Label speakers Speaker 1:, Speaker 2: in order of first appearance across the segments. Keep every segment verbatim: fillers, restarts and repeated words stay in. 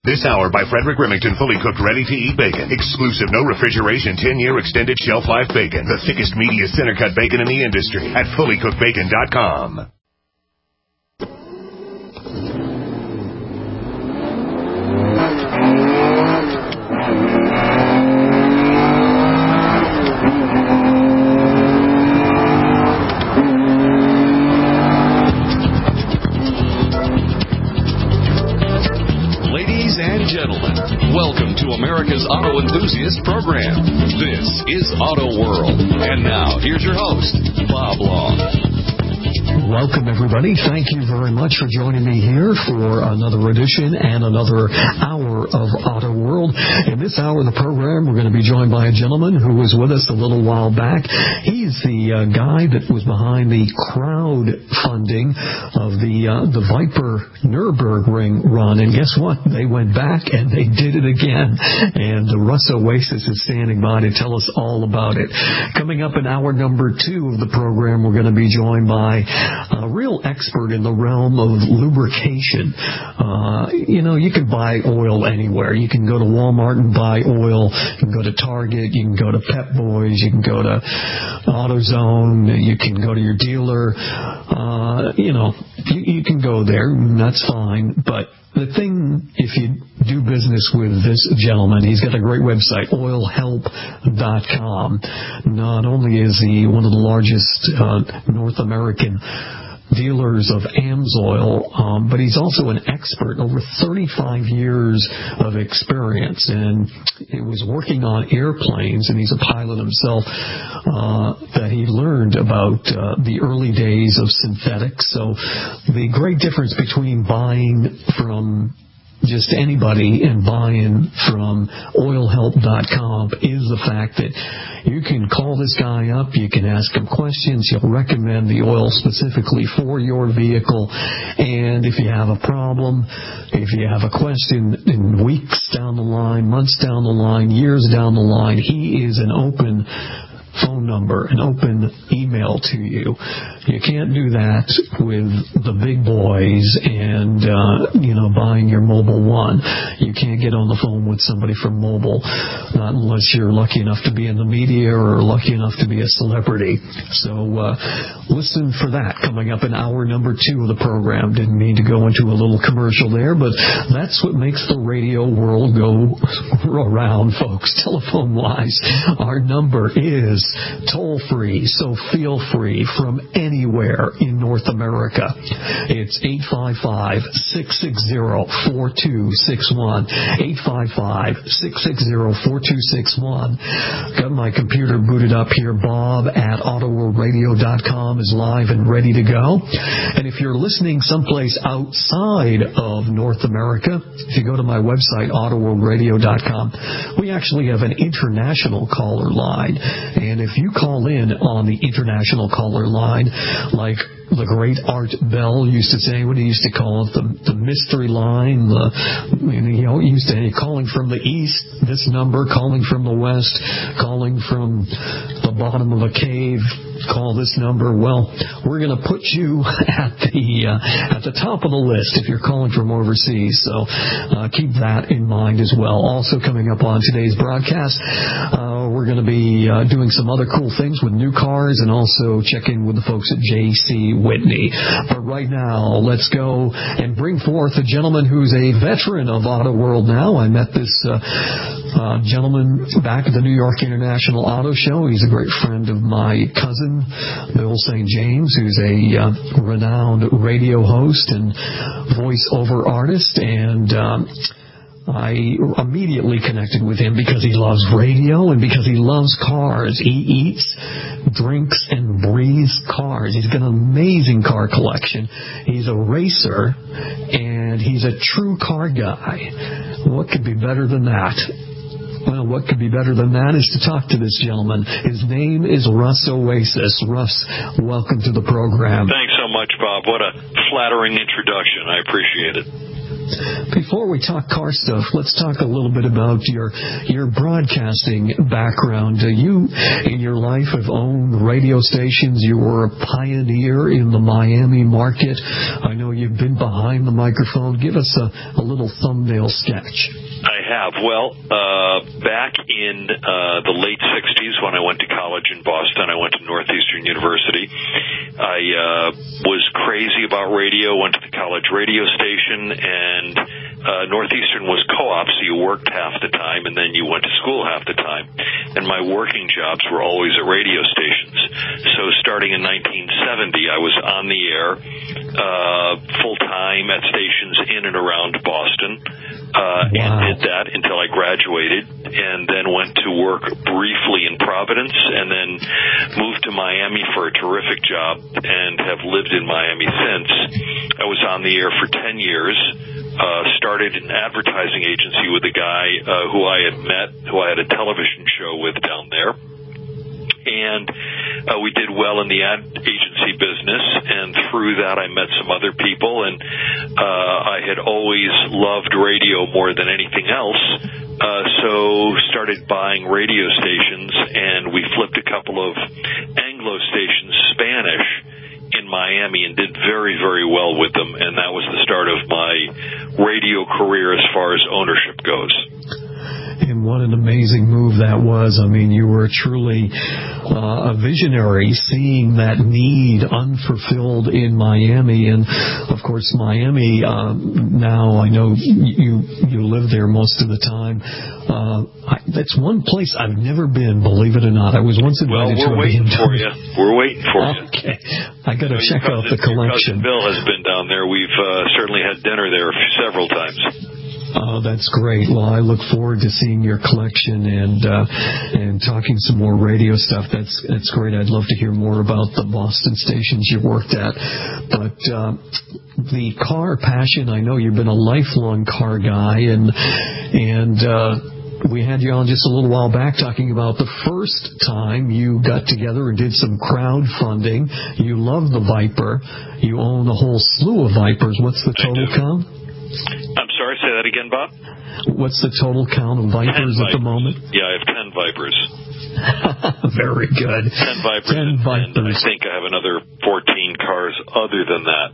Speaker 1: This hour by Frederick Remington, fully cooked, ready-to-eat bacon. Exclusive, no refrigeration, ten-year extended shelf life bacon. The thickest, meatiest, center-cut bacon in the industry at fully cooked bacon dot com.
Speaker 2: Welcome to America's Auto Enthusiast Program. This is Auto World. And now, here's your host, Bob Long.
Speaker 3: Welcome, everybody. Thank you very much for joining me here for another edition and another hour of Auto World. In this hour of the program, we're going to be joined by a gentleman who was with us a little while back. He's the uh, guy that was behind the crowdfunding of the uh, the Viper Nürburgring run. And guess what? They went back and they did it again. And the Russ Oasis is standing by to tell us all about it. Coming up in hour number two of the program, we're going to be joined by a real expert in the realm of lubrication. Uh, you know, you can buy oil anywhere. You can go to Walmart and buy oil. You can go to Target. You can go to Pep Boys. You can go to AutoZone. You can go to your dealer. Uh, you know, you, you can go there. And that's fine. But the thing, if you do business with this gentleman, he's got a great website, oil help dot com. Not only is he one of the largest uh, North American dealers of AMSOIL, um, but he's also an expert, over thirty-five years of experience, and he was working on airplanes, and he's a pilot himself, uh, that he learned about uh, the early days of synthetics. So the great difference between buying from just anybody and buying from oil help dot com is the fact that you can call this guy up, you can ask him questions, he'll recommend the oil specifically for your vehicle, and if you have a problem, if you have a question in weeks down the line, months down the line, years down the line, he is an open phone number, an open email to you. You can't do that with the big boys and, uh, you know, buying your Mobile One. You can't get on the phone with somebody from Mobile, not unless you're lucky enough to be in the media or lucky enough to be a celebrity. So uh, listen for that coming up in hour number two of the program. Didn't mean to go into a little commercial there, but that's what makes the radio world go around, folks, telephone-wise. Our number is toll-free, so feel free from anywhere in North America. It's eight five five, six six zero, four two six one, eight five five, six six zero, four two six one. Got my computer booted up here. Bob at auto world radio dot com is live and ready to go. And if you're listening someplace outside of North America, if you go to my website, auto world radio dot com, we actually have an international caller line. And if you call in on the international caller line, like the great Art Bell used to say, what he used to call it, the, the mystery line, the, you know, he used to say, calling from the east, this number, calling from the west, calling from the bottom of a cave, call this number. Well, we're going to put you at the uh, at the top of the list if you're calling from overseas. So uh, keep that in mind as well. Also coming up on today's broadcast, uh, we're going to be uh, doing some other cool things with new cars and also check in with the folks at J C Whitney. But right now, let's go and bring forth a gentleman who's a veteran of Auto World now. I met this uh, uh, gentleman back at the New York International Auto Show. He's a great friend of my cousin, Bill Saint James, who's a uh, renowned radio host and voice-over artist, and um, I immediately connected with him because he loves radio and because he loves cars. He eats, drinks, and breathes cars. He's got an amazing car collection. He's a racer, and he's a true car guy. What could be better than that? Well, what could be better than that is to talk to this gentleman. His name is Russ Oasis. Russ, welcome to the program.
Speaker 4: Thanks so much, Bob. What a flattering introduction. I appreciate it.
Speaker 3: Before we talk car stuff, let's talk a little bit about your your broadcasting background. Uh, you, in your life, have owned radio stations. You were a pioneer in the Miami market. I know you've been behind the microphone. Give us a, a little thumbnail sketch.
Speaker 4: I have. Well, uh, back in uh, the late sixties when I went to college in Boston, I went to Northeastern University. I uh, was crazy about radio, went to the college radio station, and uh, Northeastern was co-op, so you worked half the time, and then you went to school half the time. And my working jobs were always at radio stations. So starting in nineteen seventy, I was on the air uh, full-time at stations in and around Boston. Uh, wow. And did that until I graduated, and then went to work briefly in Providence, and then moved to Miami for a terrific job, and have lived in Miami since. I was on the air for ten years, uh, started an advertising agency with a guy uh, who I had met, who I had a television show with down there. And uh, we did well in the ad agency business, and through that I met some other people, and uh, I had always loved radio more than anything else, uh, so started buying radio stations, and we flipped a couple of Anglo stations, Spanish, in Miami, and did very, very well with them, and that was the start of my radio career as far as ownership goes.
Speaker 3: And what an amazing move that was. I mean, you were truly uh, a visionary, seeing that need unfulfilled in Miami. And, of course, Miami, um, now I know you you live there most of the time. Uh, I, that's one place I've never been, believe it or not. I was once invited
Speaker 4: well,
Speaker 3: to a
Speaker 4: Well, we're waiting
Speaker 3: B M W.
Speaker 4: for you. We're waiting for you.
Speaker 3: Okay. I got to check
Speaker 4: cousin,
Speaker 3: out the collection.
Speaker 4: Bill has been down there. We've uh, certainly had dinner there several times.
Speaker 3: Oh, that's great. Well, I look forward to seeing your collection and uh, and talking some more radio stuff. That's that's great. I'd love to hear more about the Boston stations you worked at. But uh, the car passion, I know you've been a lifelong car guy, and and uh, we had you on just a little while back talking about the first time you got together and did some crowdfunding. You love the Viper. You own a whole slew of Vipers. What's the total count?
Speaker 4: I'm sorry, say that again, Bob?
Speaker 3: What's the total count of Vipers, Vipers at the moment?
Speaker 4: Yeah, I have ten Vipers.
Speaker 3: Very good.
Speaker 4: Ten Vipers.
Speaker 3: Ten
Speaker 4: and,
Speaker 3: Vipers.
Speaker 4: And I think I have another fourteen cars other than that.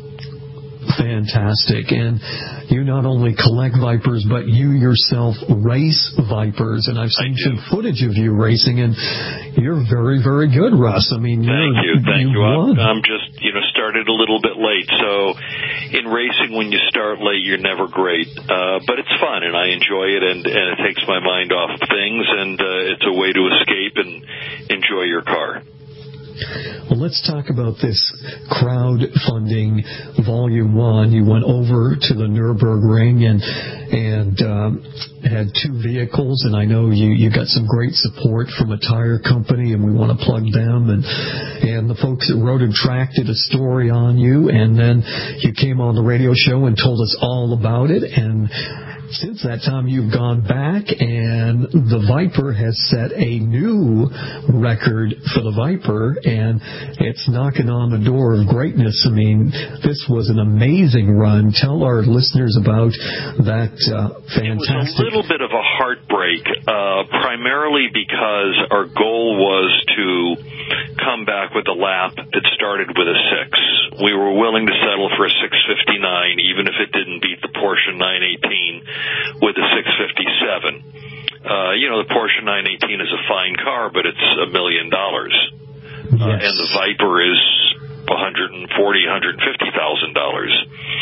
Speaker 3: Fantastic. And you not only collect Vipers, but you yourself race Vipers. And I've seen some footage of you racing, and you're very, very good, Russ. I mean,
Speaker 4: Thank you. Thank you.
Speaker 3: Won.
Speaker 4: I'm just, you know, started a little bit late. So in racing, when you start late, you're never great. Uh, but it's fun, and I enjoy it, and, and it takes my mind off things, and uh, it's a way to escape and enjoy your car.
Speaker 3: Well, let's talk about this crowdfunding volume one. You went over to the Nürburgring and and um, had two vehicles, and I know you, you got some great support from a tire company, and we want to plug them. And and the folks at Road and Track did a story on you, and then you came on the radio show and told us all about it. And since that time, you've gone back, and the Viper has set a new record for the Viper, and it's knocking on the door of greatness. I mean, this was an amazing run. Tell our listeners about that uh, fantastic...
Speaker 4: It was a little bit of a heartbreak, uh, primarily because our goal was to come back with a lap that started with a six. We were willing to settle for a six fifty-nine, even if it didn't beat the Porsche nine eighteen with a six fifty-seven. Uh, you know, the Porsche nine eighteen is a fine car, but it's a million dollars.
Speaker 3: Yes.
Speaker 4: Uh, and the Viper is one hundred forty thousand dollars, one hundred fifty thousand dollars.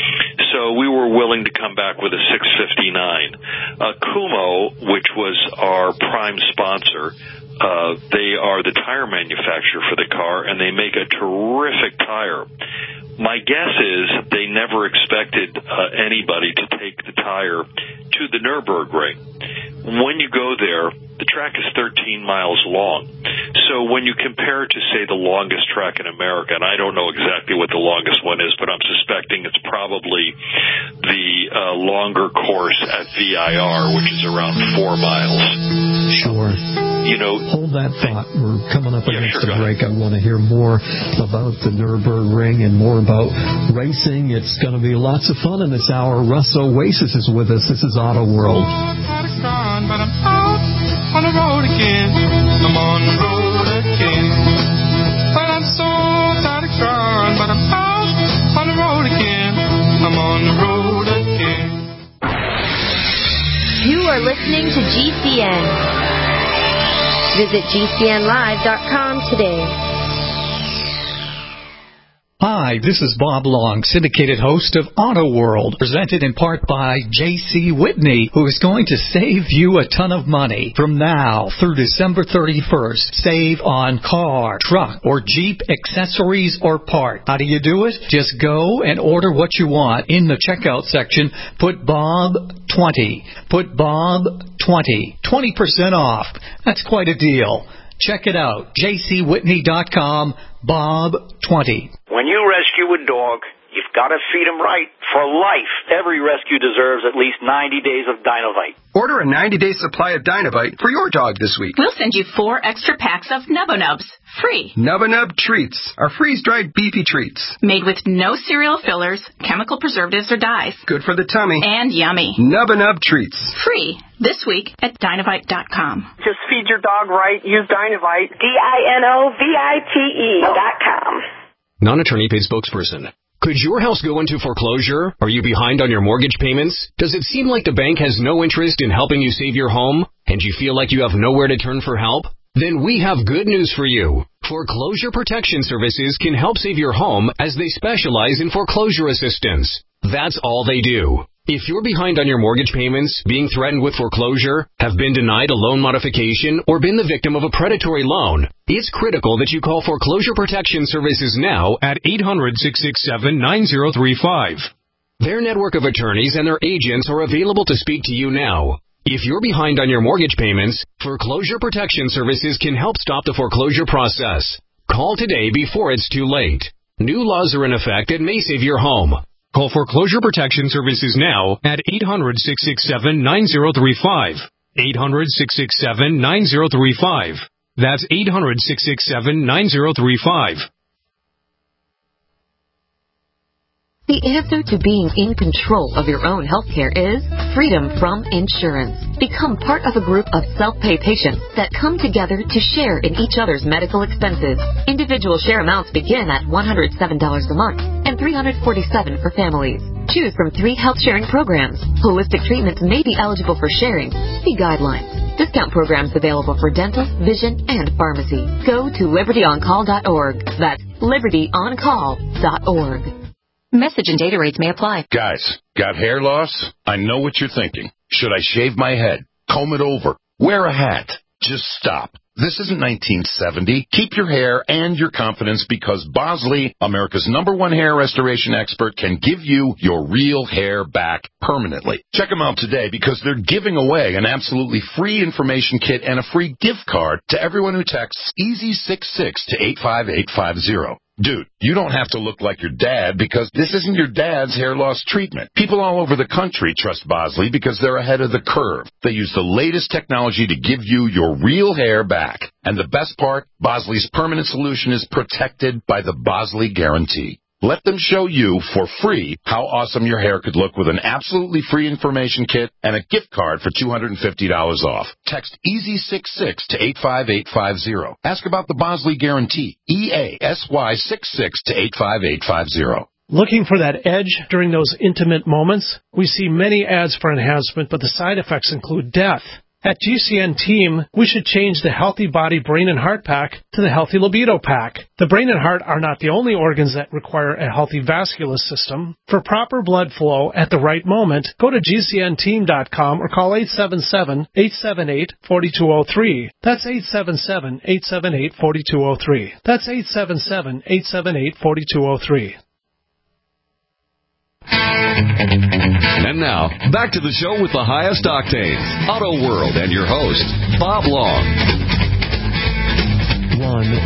Speaker 4: So we were willing to come back with a six fifty-nine. Uh, Kumho, which was our prime sponsor, uh, they are the tire manufacturer for the car, and they make a terrific tire. My guess is they never expected uh, anybody to take the tire to the Nürburgring. When you go there, the track is thirteen miles long. So when you compare it to, say, the longest track in America, and I don't know exactly what the longest one is, but I'm suspecting it's probably the uh, longer course at V I R, which is around four miles.
Speaker 3: Sure.
Speaker 4: You know,
Speaker 3: hold that thought. We're coming up
Speaker 4: yeah,
Speaker 3: against
Speaker 4: sure,
Speaker 3: the break. I want to hear more about the Nürburgring and more about racing. It's going to be lots of fun in this hour. Russ Oasis is with us. This is Auto World.
Speaker 5: But I'm out on the road again. I'm on the road again. But I'm so tired of crying. But I'm out on the road again. I'm on the road again.
Speaker 6: You are listening to G C N. Visit G C N live dot com today.
Speaker 7: Hi, this is Bob Long, syndicated host of Auto World, presented in part by J C Whitney, who is going to save you a ton of money. From now through December thirty-first, save on car, truck, or Jeep accessories or parts. How do you do it? Just go and order what you want. In the checkout section, put Bob twenty. Put Bob twenty. twenty percent off. That's quite a deal. Check it out. J C Whitney dot com, Bob twenty.
Speaker 8: When you rescue a dog, you've got to feed him right for life. Every rescue deserves at least ninety days of Dinovite.
Speaker 9: Order a ninety-day supply of Dinovite for your dog this week.
Speaker 10: We'll send you four extra packs of Nubba Nubs, free.
Speaker 9: Nubba Nub Treats are freeze-dried beefy treats.
Speaker 10: Made with no cereal fillers, chemical preservatives, or dyes.
Speaker 9: Good for the tummy.
Speaker 10: And yummy.
Speaker 9: Nubba Nub Treats.
Speaker 10: Free this week at Dinovite dot com.
Speaker 11: Just feed your dog right. Use Dinovite.
Speaker 12: D I N O V I T E dot com.
Speaker 13: Non-attorney paid spokesperson. Could your house go into foreclosure? Are you behind on your mortgage payments? Does it seem like the bank has no interest in helping you save your home, and you feel like you have nowhere to turn for help? Then we have good news for you. Foreclosure Protection Services can help save your home as they specialize in foreclosure assistance. That's all they do. If you're behind on your mortgage payments, being threatened with foreclosure, have been denied a loan modification, or been the victim of a predatory loan, it's critical that you call Foreclosure Protection Services now at eight hundred, six six seven, nine zero three five. Their network of attorneys and their agents are available to speak to you now. If you're behind on your mortgage payments, Foreclosure Protection Services can help stop the foreclosure process. Call today before it's too late. New laws are in effect that may save your home. Call Foreclosure Protection Services now at eight hundred, six six seven, nine zero three five. eight hundred, six six seven, nine zero three five. That's eight hundred, six six seven, nine zero three five.
Speaker 14: The answer to being in control of your own healthcare is freedom from insurance. Become part of a group of self-pay patients that come together to share in each other's medical expenses. Individual share amounts begin at one hundred seven dollars a month and three hundred forty-seven dollars for families. Choose from three health sharing programs. Holistic treatments may be eligible for sharing. See guidelines. Discount programs available for dental, vision, and pharmacy. Go to liberty on call dot org. That's liberty on call dot org. Message and data rates may apply.
Speaker 15: Guys, got hair loss? I know what you're thinking. Should I shave my head? Comb it over? Wear a hat? Just stop. This isn't nineteen seventy. Keep your hair and your confidence because Bosley, America's number one hair restoration expert, can give you your real hair back permanently. Check them out today because they're giving away an absolutely free information kit and a free gift card to everyone who texts easy six six to eight five eight five zero. Dude, you don't have to look like your dad because this isn't your dad's hair loss treatment. People all over the country trust Bosley because they're ahead of the curve. They use the latest technology to give you your real hair back. And the best part, Bosley's permanent solution is protected by the Bosley Guarantee. Let them show you for free how awesome your hair could look with an absolutely free information kit and a gift card for two hundred fifty dollars off. Text easy six six to eight five eight five zero. Ask about the Bosley Guarantee. E A S Y six six to eight five eight five zero.
Speaker 16: Looking for that edge during those intimate moments? We see many ads for enhancement, but the side effects include death. At G C N Team, we should change the Healthy Body, Brain, and Heart Pack to the Healthy Libido Pack. The brain and heart are not the only organs that require a healthy vascular system. For proper blood flow at the right moment, go to G C N team dot com or call eight seven seven, eight seven eight, four two zero three. That's eight seven seven, eight seven eight, four two zero three. That's eight seven seven, eight seven eight, four two zero three.
Speaker 2: And now, back to the show with the highest octanes, Auto World, and your host, Bob Long.
Speaker 3: One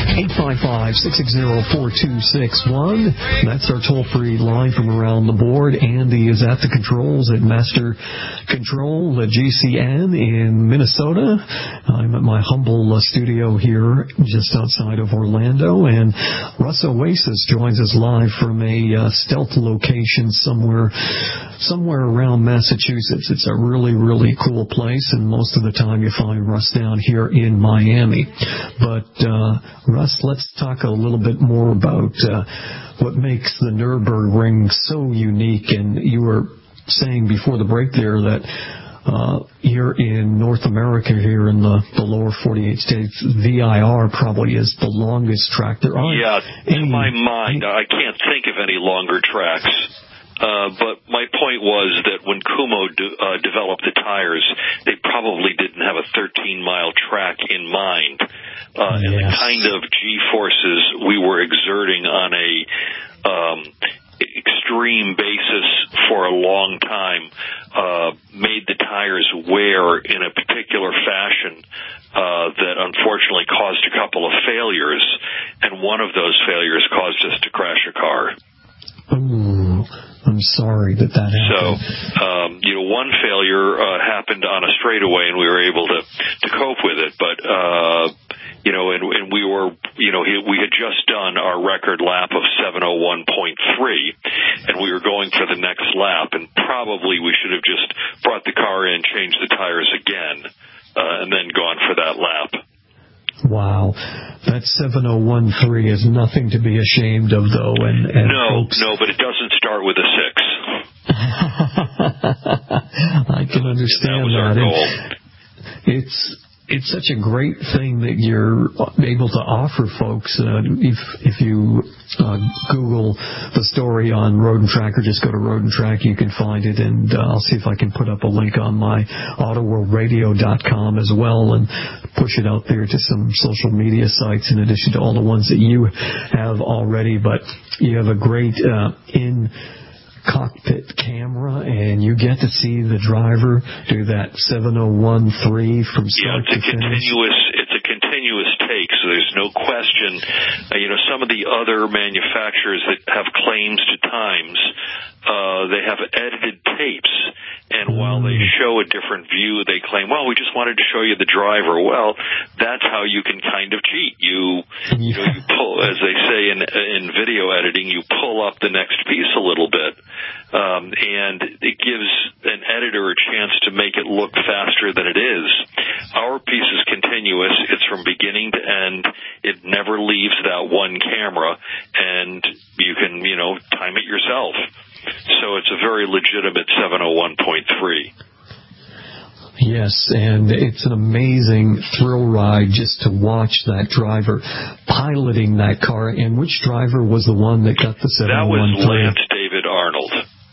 Speaker 3: eight five five, six six zero, four two six one. That's our toll-free line from around the board. Andy is at the controls at Master Control at G C N in Minnesota. I'm at my humble uh, studio here just outside of Orlando. And Russ Oasis joins us live from a uh, stealth location somewhere somewhere around Massachusetts. It's a really, really cool place, and most of the time you find Russ down here in Miami. But, uh, Russ, let's talk a little bit more about uh, what makes the Nürburgring so unique. And you were saying before the break there that uh, here in North America, here in the, the lower forty-eight states, V I R probably is the longest track. There aren't
Speaker 4: yeah,
Speaker 3: any,
Speaker 4: in my mind, I can't think of any longer tracks. Uh, but my point was that when Kumho de- uh, developed the tires, they probably didn't have a thirteen-mile track in mind. Uh, yes. And the kind of G-forces we were exerting on a um, extreme basis for a long time uh, made the tires wear in a particular fashion uh, that unfortunately caused a couple of failures, and one of those failures caused us to crash a car.
Speaker 3: Ooh. I'm sorry that that happened.
Speaker 4: So, um, you know, one failure uh, happened on a straightaway, and we were able to, to cope with it. But, uh, you know, and, and we were, you know, we had just done our record lap of seven oh one point three, and we were going for the next lap, and probably we should have just brought the car in, changed the tires again, uh, and then gone for that lap.
Speaker 3: Wow. That seven oh one three is nothing to be ashamed of, though. And, and
Speaker 4: no,
Speaker 3: folks...
Speaker 4: no, but it doesn't start with a six.
Speaker 3: I can understand
Speaker 4: that. Was
Speaker 3: that.
Speaker 4: Our goal.
Speaker 3: It's it's such a great thing that you're able to offer folks. Uh, if if you uh, Google the story on Road and Track, or just go to Road and Track, you can find it. And uh, I'll see if I can put up a link on my auto world radio dot com as well, and push it out there to some social media sites in addition to all the ones that you have already. But you have a great uh, in cockpit camera, and you get to see the driver do that seven oh one three from start
Speaker 4: yeah, it's
Speaker 3: to
Speaker 4: a continuous, it's a continuous take, so there's no question. Uh, you know, some of the other manufacturers that have claims to times, uh, they have edited tapes, and mm. while they show a different view, they claim, well, we just wanted to show you the driver. Well, that's how you can kind of cheat. You, yeah. you know, you pull, as they say in, in video editing, you pull up the next piece a little bit. Um, and it gives an editor a chance to make it look faster than it is. Our piece is continuous. It's from beginning to end. It never leaves that one camera, and you can, you know, time it yourself. So it's a very legitimate seven oh one point three.
Speaker 3: Yes, and it's an amazing thrill ride just to watch that driver piloting that car. And which driver was the one that got the seven oh one three?
Speaker 4: That was Lance David Arnold.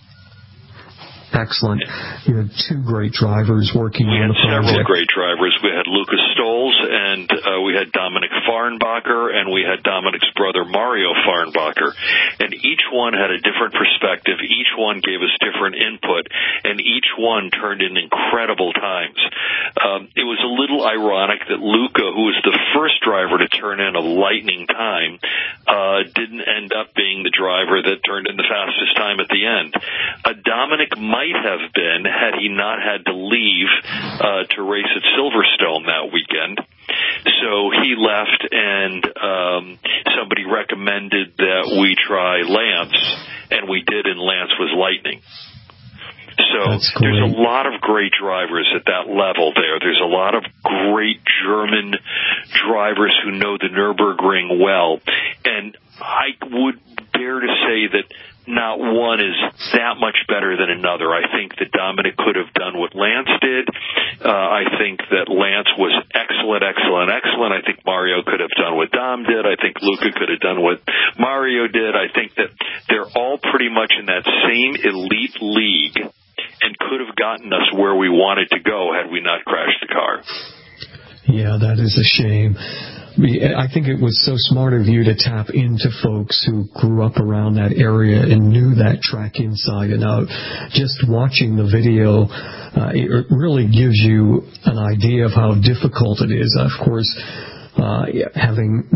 Speaker 3: Excellent. You had two great drivers working
Speaker 4: we
Speaker 3: on the project.
Speaker 4: We had several great drivers. We had Lucas Stoles, and uh, we had Dominic Farnbacher, and we had Dominic's brother Mario Farnbacher. And each one had a different perspective. Each one gave us different input, and each one turned in incredible times. Um, it was a little ironic that Luca, who was the first driver to turn in a lightning time, uh, didn't end up being the driver that turned in the fastest time at the end. Uh, Dominic might have been had he not had to leave uh, to race at Silverstone that weekend. So he left, and um, somebody recommended that we try Lance, and we did, and Lance was lightning. So there's a lot of great drivers at that level there. There's a lot of great German drivers who know the Nürburgring well. And I would dare to say that not one is that much better than another. I think that Dominic could have done what Lance did. Uh, I think that Lance was excellent, excellent, excellent. I think Mario could have done what Dom did. I think Luca could have done what Mario did. I think that they're all pretty much in that same elite league and could have gotten us where we wanted to go had we not crashed the car.
Speaker 3: Yeah, that is a shame. I think it was so smart of you to tap into folks who grew up around that area and knew that track inside and out. Just watching the video, uh, it really gives you an idea of how difficult it is. Of course, uh, having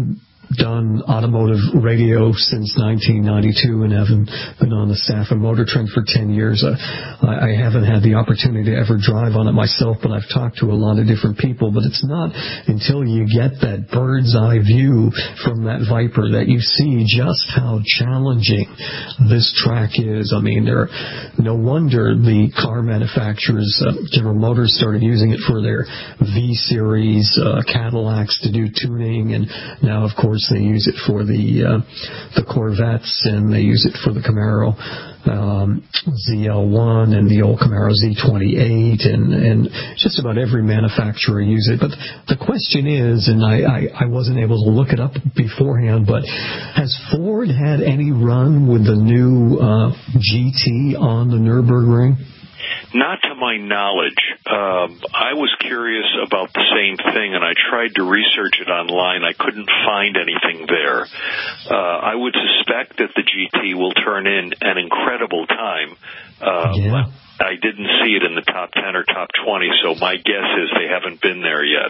Speaker 3: done automotive radio since nineteen ninety-two and haven't been on the staff of Motor Trend for ten years. Uh, I, I haven't had the opportunity to ever drive on it myself, but I've talked to a lot of different people. But it's not until you get that bird's eye view from that Viper that you see just how challenging this track is. I mean, there, no wonder the car manufacturers, uh, General Motors, started using it for their V-Series uh, Cadillacs to do tuning, and now, of course, they use it for the uh, the Corvettes, and they use it for the Camaro um, Z L one and the old Camaro Z twenty-eight, and, and just about every manufacturer uses it. But the question is, and I, I, I wasn't able to look it up beforehand, but has Ford had any run with the new uh, G T on the Nürburgring?
Speaker 4: Not to my knowledge. Um, I was curious about the same thing, and I tried to research it online. I couldn't find anything there. Uh, I would suspect that the G T will turn in an incredible time. Uh,
Speaker 3: yeah.
Speaker 4: I didn't see it in the top ten or top twenty, so my guess is they haven't been there yet.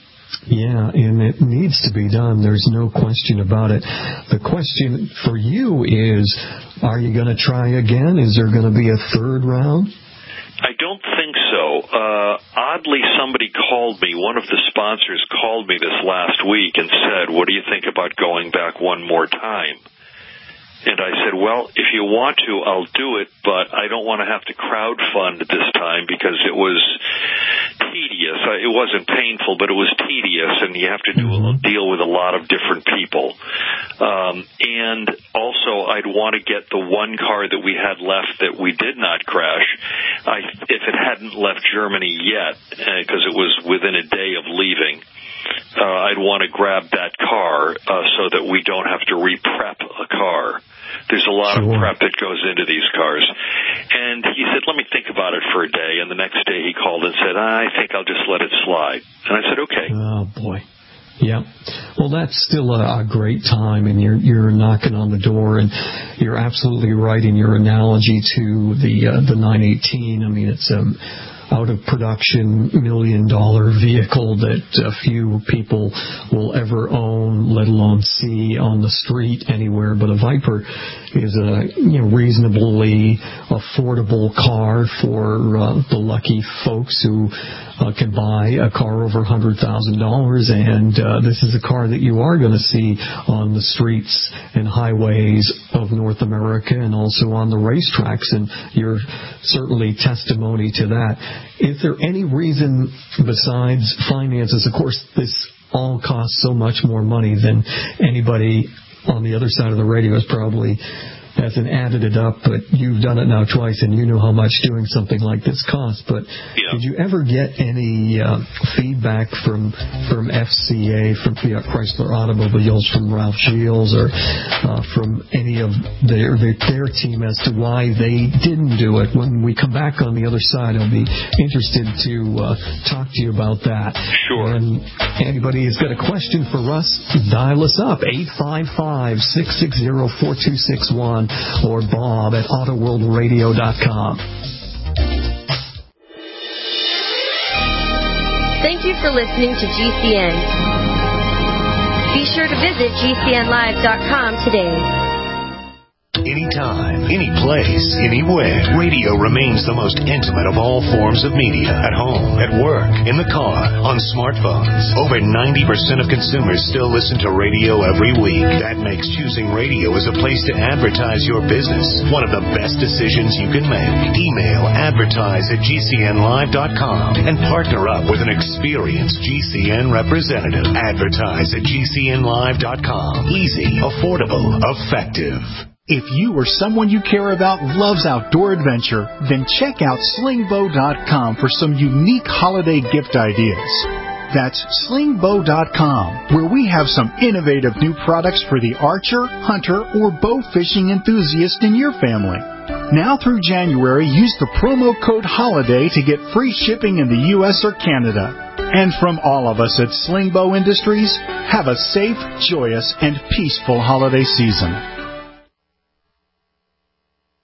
Speaker 3: Yeah, and it needs to be done. There's no question about it. The question for you is, are you going to try again? Is there going to be a third round?
Speaker 4: I don't think so. Uh, oddly, somebody called me, one of the sponsors called me this last week and said, what do you think about going back one more time? And I said, well, if you want to, I'll do it, but I don't want to have to crowdfund this time because it was tedious. It wasn't painful, but it was tedious, and you have to do a, deal with a lot of different people. Um, and also, I'd want to get the one car that we had left that we did not crash. I, if it hadn't left Germany yet, because uh, it was within a day of leaving, uh, I'd want to grab that car uh, so that we don't have to re-prep a car. There's a lot sure. of prep that goes into these cars. And he said, let me think about it for a day. And the next day he called and said, I think I'll just let it slide. And I said, okay.
Speaker 3: Oh, boy. Yeah. Well, that's still a, a great time, and you're you're knocking on the door, and you're absolutely right in your analogy to the uh, the nine eighteen. I mean, it's um out of production million dollar vehicle that a few people will ever own, let alone see on the street anywhere. But a Viper is a you know, reasonably affordable car for uh, the lucky folks who uh, can buy a car over one hundred thousand dollars, and uh, this is a car that you are going to see on the streets and highways of North America and also on the racetracks, and you're certainly testimony to that. Is there any reason besides finances? Of course, this all costs so much more money than anybody on the other side of the radio is probably hasn't added it up, but you've done it now twice, and you know how much doing something like this costs. But
Speaker 4: yeah.
Speaker 3: did you ever get any uh, feedback from from F C A, from Fiat Chrysler Automobiles, from Ralph Gilles, or uh, from any of their, their their team as to why they didn't do it? When we come back on the other side, I'll be interested to uh, talk to you about that.
Speaker 4: Sure.
Speaker 3: And anybody has got a question for Russ, dial us up, eight five five, six six zero, four two six one. Or Bob at auto world radio dot com.
Speaker 6: Thank you for listening to G C N. Be sure to visit G C N live dot com today.
Speaker 1: Anytime, any place, anywhere, radio remains the most intimate of all forms of media. At home, at work, in the car, on smartphones. Over ninety percent of consumers still listen to radio every week. That makes choosing radio as a place to advertise your business one of the best decisions you can make. Email advertise at G C N live dot com and partner up with an experienced G C N representative. Advertise at G C N live dot com. Easy, affordable, effective.
Speaker 17: If you or someone you care about loves outdoor adventure, then check out sling bow dot com for some unique holiday gift ideas. That's sling bow dot com, where we have some innovative new products for the archer, hunter, or bow fishing enthusiast in your family. Now through January, use the promo code HOLIDAY to get free shipping in the U S or Canada. And from all of us at Sling Bow Industries, have a safe, joyous, and peaceful holiday season.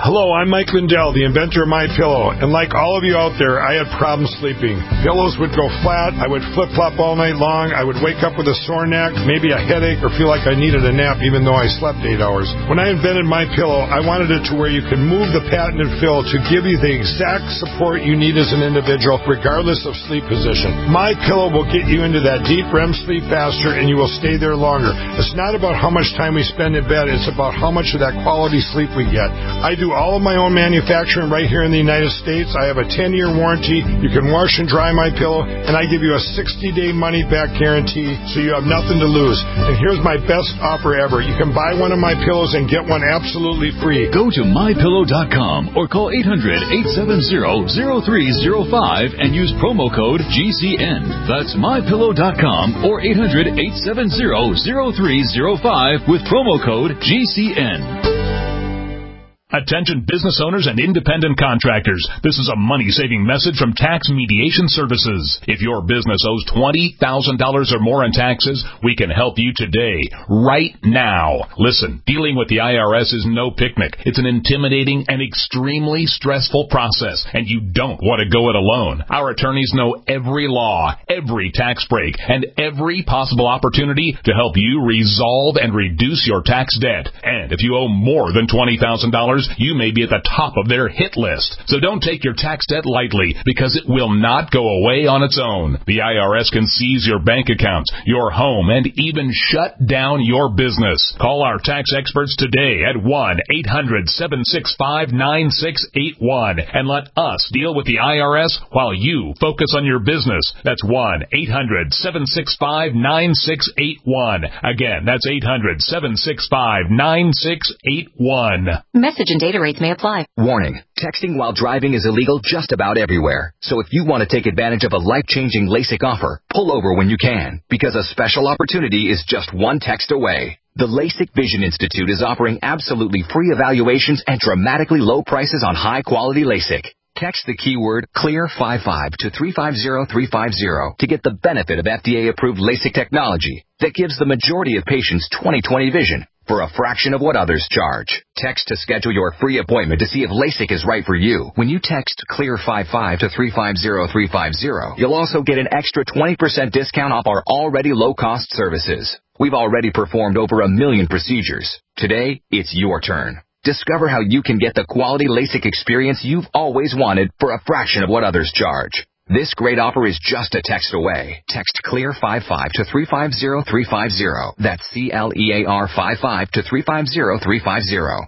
Speaker 18: Hello, I'm Mike Lindell, the inventor of MyPillow, and like all of you out there, I had problems sleeping. Pillows would go flat, I would flip-flop all night long, I would wake up with a sore neck, maybe a headache, or feel like I needed a nap even though I slept eight hours. When I invented MyPillow, I wanted it to where you could move the patented fill to give you the exact support you need as an individual, regardless of sleep position. MyPillow will get you into that deep R E M sleep faster, and you will stay there longer. It's not about how much time we spend in bed, it's about how much of that quality sleep we get. I do all of my own manufacturing right here in the United States. I have a ten-year warranty. You can wash and dry MyPillow, and I give you a sixty-day money-back guarantee, so you have nothing to lose. And here's my best offer ever. You can buy one of my pillows and get one absolutely free.
Speaker 2: Go to my pillow dot com or call eight hundred, eight seven zero, zero three zero five and use promo code G C N. That's my pillow dot com or eight hundred, eight seven zero, zero three zero five with promo code G C N.
Speaker 19: Attention business owners and independent contractors. This is a money-saving message from Tax Mediation Services. If your business owes twenty thousand dollars or more in taxes, we can help you today, right now. Listen, dealing with the I R S is no picnic. It's an intimidating and extremely stressful process, and you don't want to go it alone. Our attorneys know every law, every tax break, and every possible opportunity to help you resolve and reduce your tax debt. And if you owe more than twenty thousand dollars, you may be at the top of their hit list. So don't take your tax debt lightly, because it will not go away on its own. The I R S can seize your bank accounts, your home, and even shut down your business. Call our tax experts today at one eight hundred, seven six five, nine six eight one and let us deal with the I R S while you focus on your business. That's one eight hundred, seven six five, nine six eight one. Again, that's eight hundred, seven six five, nine six eight one.
Speaker 14: Message and data rates may apply.
Speaker 20: Warning, texting while driving is illegal just about everywhere. So if you want to take advantage of a life-changing LASIK offer, pull over when you can, because a special opportunity is just one text away. The LASIK Vision Institute is offering absolutely free evaluations and dramatically low prices on high-quality LASIK. Text the keyword CLEAR fifty-five to three five zero three five zero to get the benefit of F D A-approved LASIK technology that gives the majority of patients twenty twenty vision for a fraction of what others charge. Text to schedule your free appointment to see if LASIK is right for you. When you text CLEAR fifty-five to three five zero three five zero, you'll also get an extra twenty percent discount off our already low-cost services. We've already performed over a million procedures. Today, it's your turn. Discover how you can get the quality LASIK experience you've always wanted for a fraction of what others charge. This great offer is just a text away. Text CLEAR fifty-five to three five zero three five zero. That's C L E A R fifty-five to three five zero three five zero.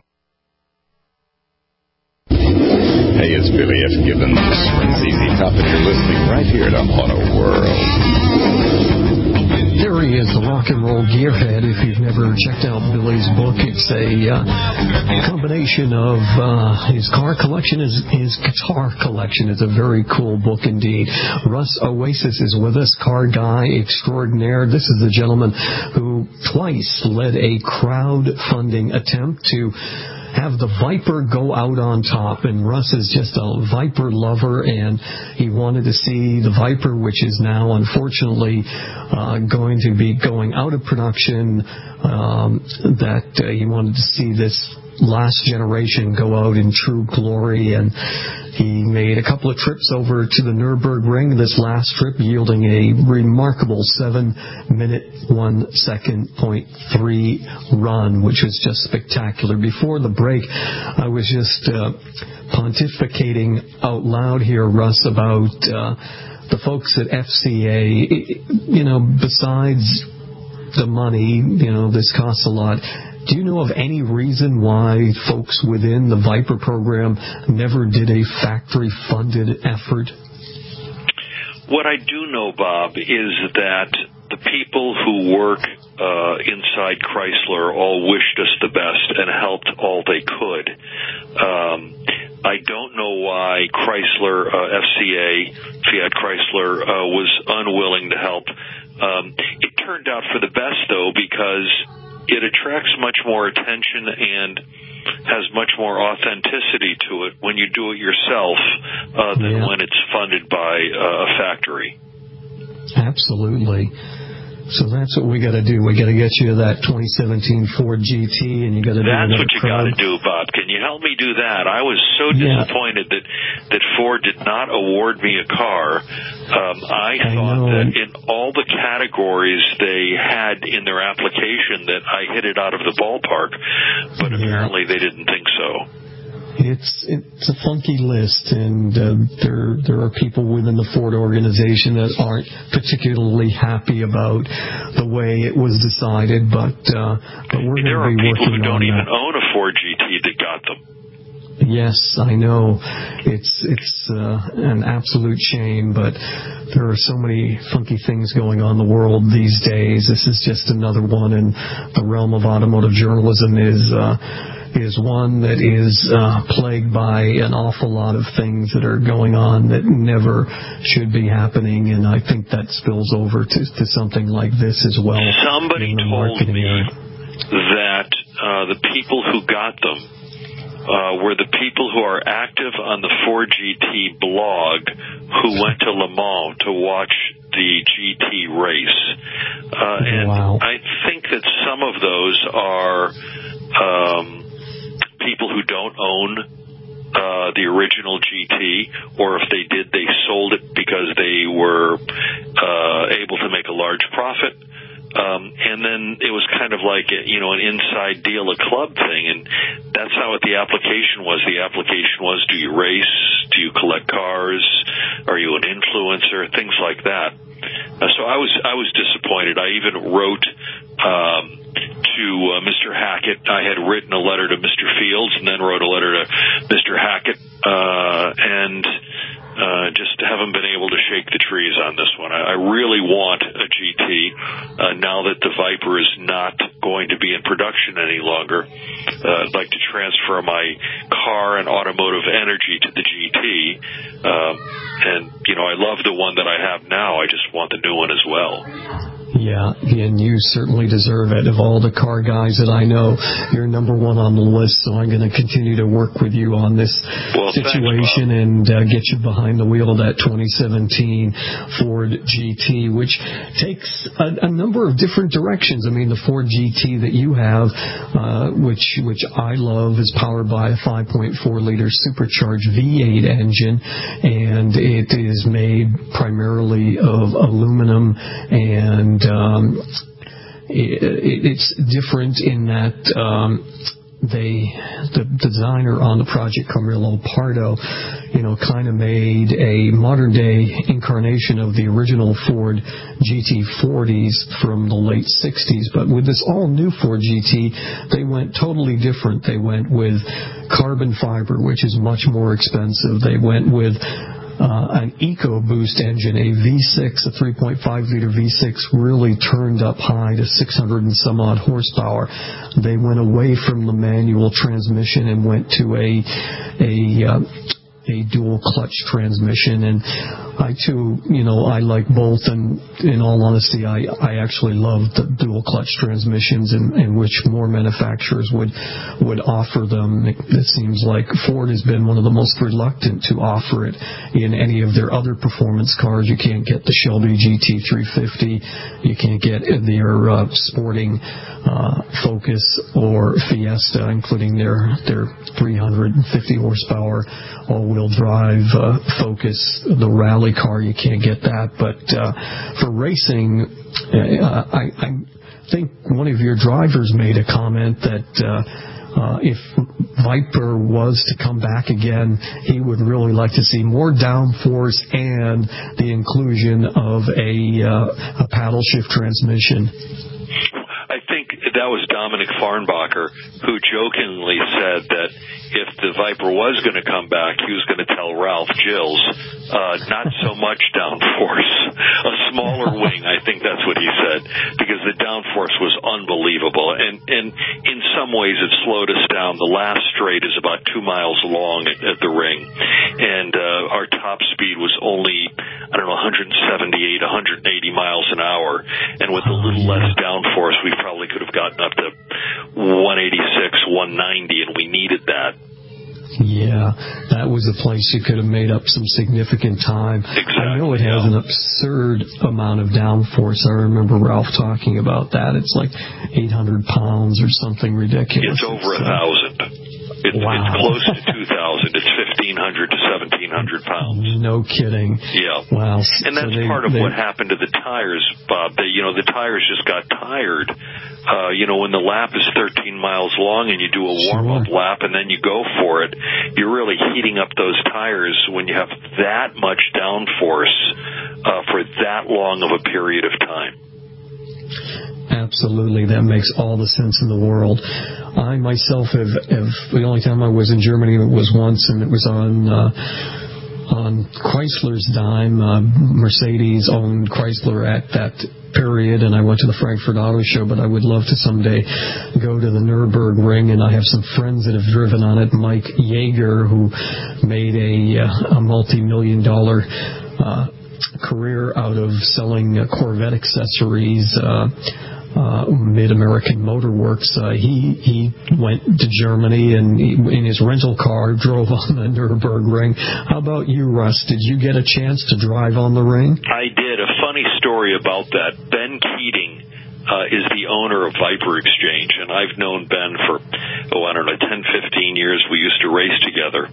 Speaker 21: Hey, it's Billy F. Gibbons from Z Z Top, and you're listening right here to Auto World.
Speaker 3: There he is, the rock and roll gearhead. If you've never checked out Billy's book, it's a uh, combination of uh, his car collection, his, his guitar collection. It's a very cool book indeed. Russ Oasis is with us, car guy extraordinaire. This is the gentleman who twice led a crowdfunding attempt to have the Viper go out on top, and Russ is just a Viper lover, and he wanted to see the Viper, which is now unfortunately uh, going to be going out of production, um, that uh, he wanted to see this last generation go out in true glory, and he made a couple of trips over to the Nürburgring, this last trip yielding a remarkable seven minute, one second point three run, which was just spectacular. Before the break, I was just uh, pontificating out loud here, Russ, about uh, the folks at F C A. You know, besides the money, you know, this costs a lot. Do you know of any reason why folks within the Viper program never did a factory-funded effort?
Speaker 4: What I do know, Bob, is that the people who work uh, inside Chrysler all wished us the best and helped all they could. Um, I don't know why Chrysler, uh, F C A, Fiat Chrysler, uh, was unwilling to help. Um, it turned out for the best, though, because it attracts much more attention and has much more authenticity to it when you do it yourself uh, than
Speaker 3: yeah.
Speaker 4: when it's funded by uh, a factory.
Speaker 3: Absolutely. So that's what we got to do. We got to get you that twenty seventeen Ford G T, and you got to do
Speaker 4: That's what you got
Speaker 3: crowd.
Speaker 4: to do, Bob. Can you help me do that? I was so
Speaker 3: Yeah.
Speaker 4: disappointed that that Ford did not award me a car. Um, I,
Speaker 3: I
Speaker 4: thought
Speaker 3: know.
Speaker 4: that in all the categories they had in their application that I hit it out of the ballpark, but
Speaker 3: Yeah.
Speaker 4: apparently they didn't think so.
Speaker 3: It's it's a funky list, and uh, there there are people within the Ford organization that aren't particularly happy about the way it was decided. But uh, but we're
Speaker 4: There
Speaker 3: going to
Speaker 4: are
Speaker 3: be
Speaker 4: people
Speaker 3: working
Speaker 4: who don't
Speaker 3: on
Speaker 4: even
Speaker 3: that.
Speaker 4: own a Ford G T that got them.
Speaker 3: Yes, I know. It's it's uh, an absolute shame, but there are so many funky things going on in the world these days. This is just another one, and the realm of automotive journalism is uh, is one that is uh, plagued by an awful lot of things that are going on that never should be happening, and I think that spills over to, to something like this as well.
Speaker 4: Somebody
Speaker 3: in the
Speaker 4: told
Speaker 3: marketing
Speaker 4: me
Speaker 3: area.
Speaker 4: that uh, the people who got them uh, were the people who are active on the Ford G T blog who went to Le Mans to watch the G T race. Uh, and
Speaker 3: Wow.
Speaker 4: I think that some of those are um, people who don't own uh, the original G T, or if they did, they sold it because they were uh, able to make a large profit. Um, and then it was kind of like, a, you know, an inside deal, a club thing, and that's not what the application was. The application was, do you race? Do you collect cars? Are you an influencer? Things like that. Uh, so I was I was disappointed. I even wrote um, to uh, Mister Hackett. I had written a letter to Mister Fields, and then wrote a letter to Mister Hackett, uh, and uh, just haven't been able to shake the trees on this one. I, I really want a G T uh, now that the Viper is not going to be in production any longer. Uh, I'd like to transfer my car and automotive energy to the G T. Um, and, you know, I love the one that I have now. I just want the new one as well.
Speaker 3: Yeah, and you certainly deserve it. Of all the car guys that I know, you're number one on the list, so I'm going to continue to work with you on this
Speaker 4: well,
Speaker 3: situation
Speaker 4: thanks,
Speaker 3: and uh, get you behind the wheel of that twenty seventeen Ford G T, which takes a, a number of different directions. I mean, the Ford G T that you have, uh, which which I love, is powered by a five point four liter supercharged V eight engine, and it is made primarily of aluminum, and Um, it, it's different in that um, they, the designer on the project, Carmelo Pardo, you know, kind of made a modern day incarnation of the original Ford G T forties from the late sixties. But with this all new Ford G T, they went totally different. They went with carbon fiber, which is much more expensive. They went with Uh, an EcoBoost engine, a V six, a three point five liter V six, really turned up high to six hundred and some odd horsepower. They went away from the manual transmission and went to a a uh, a dual clutch transmission, and I too, you know, I like both, and in all honesty, I, I actually love the dual clutch transmissions, and, and which more manufacturers would would offer them. It, it seems like Ford has been one of the most reluctant to offer it in any of their other performance cars. You can't get the Shelby G T three fifty, you can't get their uh, sporting uh, Focus or Fiesta, including their their three hundred fifty horsepower all-wheel drive uh, Focus, the rally car. You can't get that. But uh, for racing, uh, I, I think one of your drivers made a comment that uh, uh, if Viper was to come back again, he would really like to see more downforce and the inclusion of a, uh, a paddle shift transmission.
Speaker 4: I think that was Dominic Farnbacher who jokingly said that if the Viper was going to come back, he was going to tell Ralph Gilles, uh, not so much downforce, a smaller wing. I think that's what he said, because the downforce was unbelievable. And, and in some ways it slowed us down. The last straight is about two miles long at, at the ring. And uh, our top speed was only, I don't know, one seventy-eight, one eighty miles an hour. And with a little less downforce, we probably could have gotten up to one eighty-six, one ninety, and we needed that.
Speaker 3: Yeah, that was a place you could have made up some significant time.
Speaker 4: Exactly,
Speaker 3: I know it has
Speaker 4: yeah.
Speaker 3: an absurd amount of downforce. I remember Ralph talking about that. It's like eight hundred pounds or something ridiculous.
Speaker 4: It's over a
Speaker 3: uh,
Speaker 4: thousand. It's,
Speaker 3: wow.
Speaker 4: it's close to two thousand. It's fifteen hundred to seventeen hundred pounds.
Speaker 3: No kidding.
Speaker 4: Yeah.
Speaker 3: Wow.
Speaker 4: And that's
Speaker 3: so they,
Speaker 4: part of
Speaker 3: they,
Speaker 4: what happened to the tires, Bob. They, you know, the tires just got tired. Uh, you know, when the lap is thirteen miles long and you do a warm-up
Speaker 3: sure.
Speaker 4: lap and then you go for it, you're really heating up those tires when you have that much downforce uh, for that long of a period of time.
Speaker 3: Absolutely, that makes all the sense in the world. I myself have, have the only time I was in Germany was once, and it was on uh, on Chrysler's dime. Uh, Mercedes owned Chrysler at that period, and I went to the Frankfurt Auto Show, but I would love to someday go to the Nürburgring, and I have some friends that have driven on it. Mike Yeager, who made a, uh, a multi-million dollar uh, career out of selling uh, Corvette accessories, uh, uh, Mid-American Motor Works. Uh, he he went to Germany and he, in his rental car drove on the Nürburgring. How about you, Russ? Did you get a chance to drive on the ring?
Speaker 4: I did. A funny story about that. Ben Keating uh, is the owner of Viper Exchange, and I've known Ben for, oh, I don't know, ten, fifteen years. We used to race together.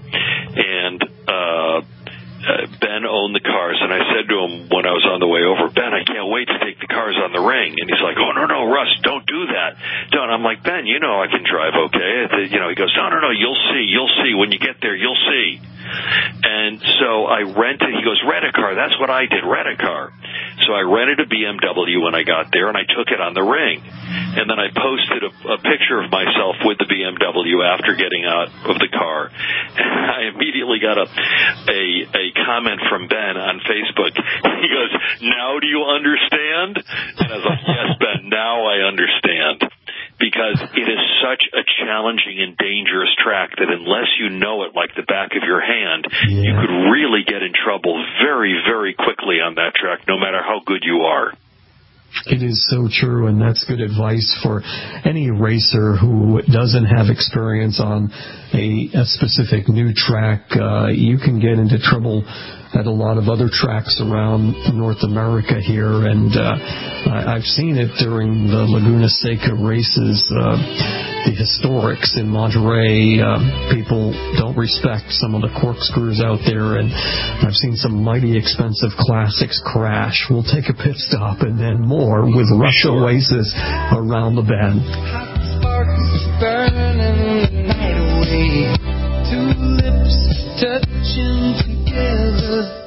Speaker 4: And uh Uh, Ben owned the cars, and I said to him when I was on the way over, Ben, I can't wait to take the cars on the ring. And he's like, oh, no, no, Russ, don't do that. Don't. I'm like, Ben, you know I can drive okay. You know, he goes, no, no, no, you'll see, you'll see. When you get there, you'll see. And so I rented, he goes, rent a car. That's what I did, rent a car. So I rented a B M W when I got there, and I took it on the ring. And then I posted a, a picture of myself with the B M W after getting out of the car. And I immediately got a a, a comment from Ben on Facebook. He goes, now do you understand? And I was like, yes, Ben, now I understand. Because it is such a challenging and dangerous track that unless you know it like the back of your hand, yeah. you could really get in trouble very, very quickly on that track, no matter how good you are.
Speaker 3: It is so true, and that's good advice for any racer who doesn't have experience on a, a specific new track. Uh, you can get into trouble at a lot of other tracks around North America here, and uh, I, I've seen it during the Laguna Seca races, uh, the historics in Monterey. Uh, people don't respect some of the corkscrews out there, and I've seen some mighty expensive classics crash. We'll take a pit stop and then more with Rush Oasis around the bend.
Speaker 5: Burning the night away, two lips touching together.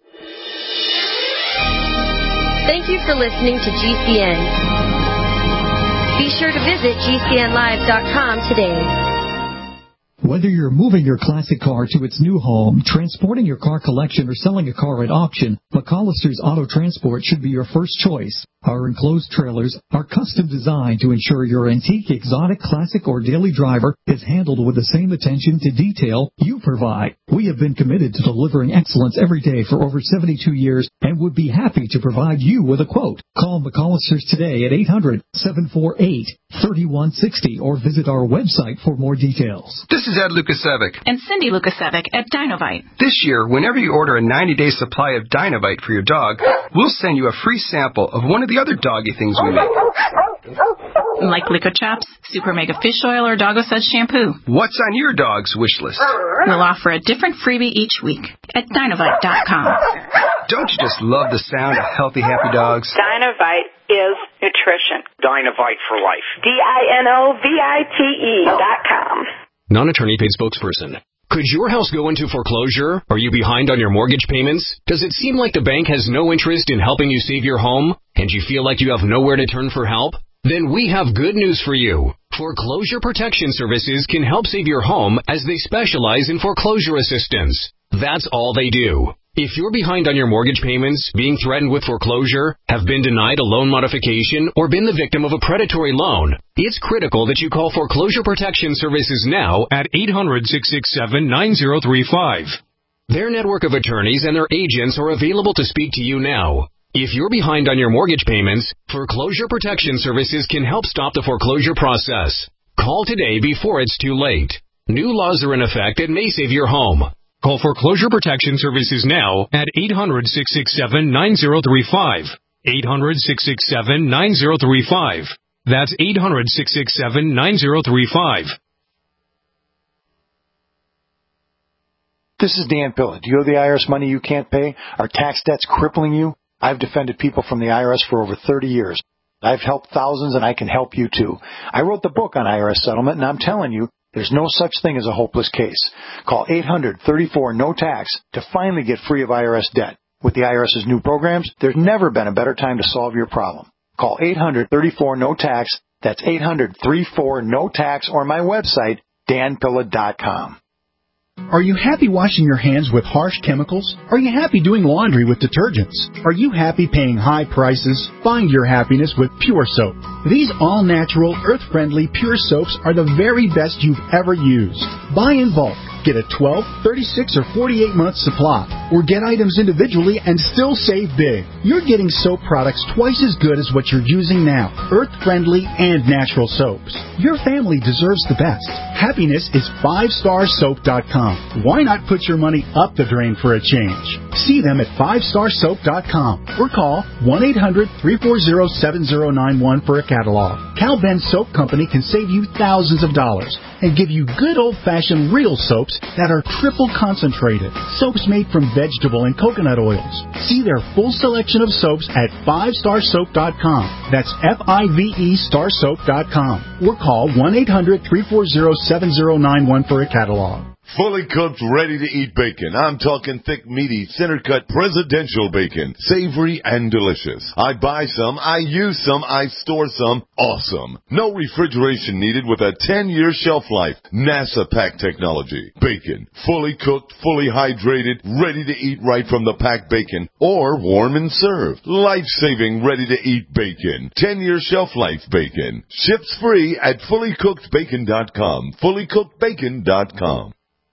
Speaker 6: Thank you for listening to G C N. Be sure to visit G C N live dot com today.
Speaker 22: Whether you're moving your classic car to its new home, transporting your car collection, or selling a car at auction, McCollister's Auto Transport should be your first choice. Our enclosed trailers are custom designed to ensure your antique, exotic, classic, or daily driver is handled with the same attention to detail you provide. We have been committed to delivering excellence every day for over seventy-two years and would be happy to provide you with a quote. Call McCollister's today at eight hundred, seven four eight, three one six zero or visit our website for more details.
Speaker 9: This is Ed Lukasevic.
Speaker 10: And Cindy Lukasevic at Dinovite.
Speaker 9: This year, whenever you order a ninety-day supply of Dinovite for your dog, we'll send you a free sample of one of the other doggy things we make.
Speaker 10: Like Lico Chaps, Super Mega Fish Oil, or Doggo Suds Shampoo.
Speaker 9: What's on your dog's wish list?
Speaker 10: We'll offer a different freebie each week at Dinovite dot com.
Speaker 9: Don't you just love the sound of healthy, happy dogs?
Speaker 12: Dinovite is nutrition.
Speaker 8: Dinovite for life.
Speaker 12: D I N O V I T E dot com.
Speaker 13: Non-attorney paid spokesperson. Could your house go into foreclosure? Are you behind on your mortgage payments? Does it seem like the bank has no interest in helping you save your home, and you feel like you have nowhere to turn for help? Then we have good news for you. Foreclosure Protection Services can help save your home as they specialize in foreclosure assistance. That's all they do. If you're behind on your mortgage payments, being threatened with foreclosure, have been denied a loan modification, or been the victim of a predatory loan, it's critical that you call Foreclosure Protection Services now at eight hundred, six six seven, nine zero three five. Their network of attorneys and their agents are available to speak to you now. If you're behind on your mortgage payments, Foreclosure Protection Services can help stop the foreclosure process. Call today before it's too late. New laws are in effect that may save your home. Call Foreclosure Protection Services now at eight hundred, six six seven, nine zero three five. eight hundred, six six seven, nine zero three five. That's eight hundred, six six seven, nine zero three five.
Speaker 7: This is Dan Pilla. Do you owe the I R S money you can't pay? Are tax debts crippling you? I've defended people from the I R S for over thirty years. I've helped thousands, and I can help you too. I wrote the book on I R S settlement, and I'm telling you, there's no such thing as a hopeless case. Call eight hundred, thirty-four, no tax to finally get free of I R S debt. With the IRS's new programs, there's never been a better time to solve your problem. Call eight hundred, thirty-four, no tax. That's eight hundred, thirty-four, no tax, or my website, dan pilla dot com.
Speaker 17: Are you happy washing your hands with harsh chemicals? Are you happy doing laundry with detergents? Are you happy paying high prices? Find your happiness with Pure Soap. These all-natural, earth-friendly Pure Soaps are the very best you've ever used. Buy in bulk. Get a twelve, thirty-six, or forty-eight month supply. Or get items individually and still save big. You're getting soap products twice as good as what you're using now. Earth-friendly and natural soaps. Your family deserves the best. Happiness is five star soap dot com. Why not put your money up the drain for a change? See them at five star soap dot com or call one eight hundred, three four zero, seven zero nine one for a catalog. Cal Ben Soap Company can save you thousands of dollars and give you good old-fashioned real soaps that are triple concentrated. Soaps made from vegetable and coconut oils. See their full selection of soaps at five star soap dot com. That's F I V E star soap dot com. Or call one eight hundred, three four zero, seven zero nine one for a catalog.
Speaker 11: Fully cooked, ready-to-eat bacon. I'm talking thick, meaty, center-cut presidential bacon. Savory and delicious. I buy some, I use some, I store some. Awesome. No refrigeration needed with a ten-year shelf life. NASA pack technology. Bacon. Fully cooked, fully hydrated, ready to eat right from the packed bacon. Or warm and served. Life-saving, ready-to-eat bacon. ten-year shelf life bacon. Ships free at fully cooked bacon dot com. fully cooked bacon dot com.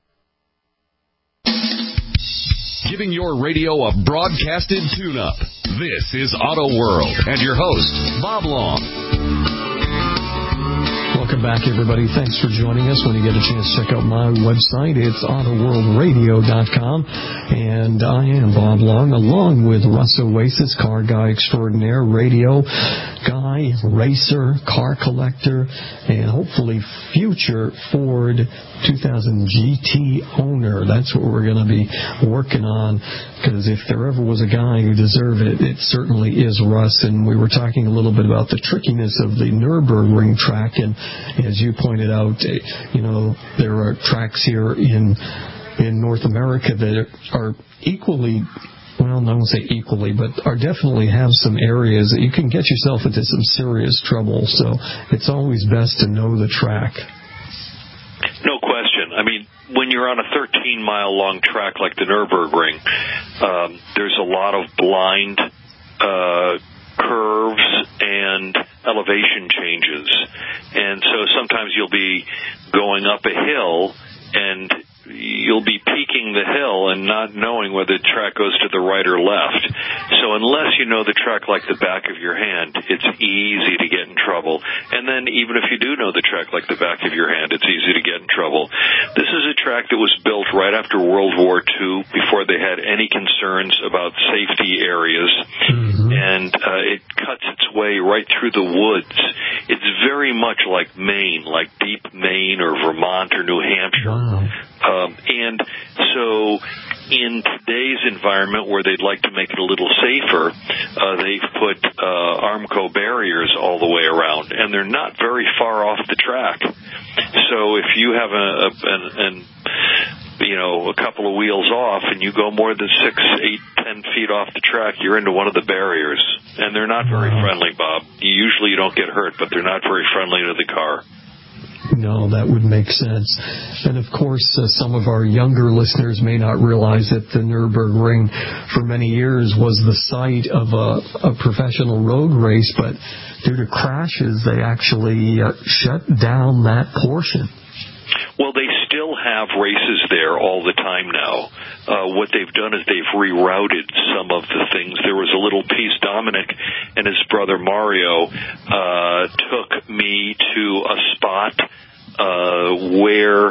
Speaker 2: Giving your radio a broadcasted tune-up. This is Auto World and your host, Bob Long.
Speaker 3: Welcome back, everybody. Thanks for joining us. When you get a chance, check out my website. It's auto world radio dot com. And I am Bob Long, along with Russ Oasis, car guy extraordinaire, radio guy, racer, car collector, and hopefully future Ford two thousand G T owner. That's what we're going to be working on, because if there ever was a guy who deserved it, it certainly is Russ. And we were talking a little bit about the trickiness of the Nürburgring track, and as you pointed out, you know, there are tracks here in in North America that are equally, well, I won't say equally, but are definitely have some areas that you can get yourself into some serious trouble. So it's always best to know the track.
Speaker 4: No question. I mean, when you're on a thirteen mile long track like the Nürburgring, um, there's a lot of blind uh, curves and elevation changes. And so sometimes you'll be going up a hill and you'll be peaking the hill and not knowing whether the track goes to the right or left. So unless you know the track like the back of your hand, it's easy to get in trouble. And then even if you do know the track like the back of your hand, it's easy to get in trouble. This is a track that was built right after World War Two, before they had any concerns about safety areas. Mm-hmm. And uh, it cuts its way right through the woods. It's very much like Maine, like deep Maine or Vermont or New Hampshire. Wow. Um, and so in today's environment where they'd like to make it a little safer, uh, they've put uh, Armco barriers all the way around, and they're not very far off the track. So if you have a, a an, an you know, a couple of wheels off and you go more than six, eight, ten feet off the track, you're into one of the barriers. And they're not very friendly, Bob. You usually you don't get hurt, but they're not very friendly to the car.
Speaker 3: No, that would make sense. And, of course, uh, some of our younger listeners may not realize that the Nürburgring for many years was the site of a, a professional road race, but due to crashes, they actually uh, shut down that portion.
Speaker 4: Well, they still have races there all the time now. Uh, what they've done is they've rerouted some of the things. There was a little piece, Dominic and his brother Mario uh, took me to a spot uh, where